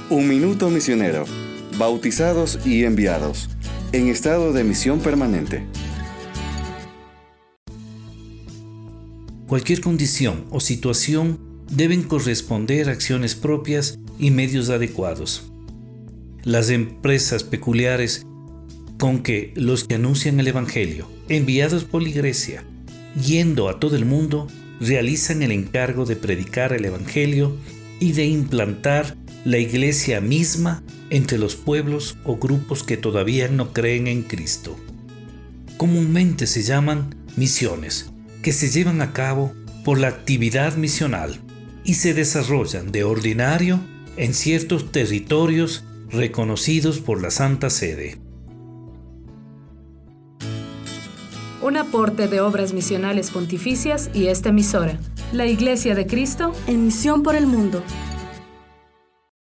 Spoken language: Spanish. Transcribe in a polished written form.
Un minuto misionero. Bautizados y enviados. En estado de misión permanente. Cualquier condición o situación deben corresponder a acciones propias y medios adecuados. Las empresas peculiares con que los que anuncian el Evangelio, enviados por la Iglesia, yendo a todo el mundo, realizan el encargo de predicar el Evangelio y de implantar la Iglesia misma entre los pueblos o grupos que todavía no creen en Cristo. Comúnmente se llaman misiones, que se llevan a cabo por la actividad misional y se desarrollan de ordinario en ciertos territorios reconocidos por la Santa Sede. Un aporte de Obras Misionales Pontificias y esta emisora, la Iglesia de Cristo, en misión por el mundo.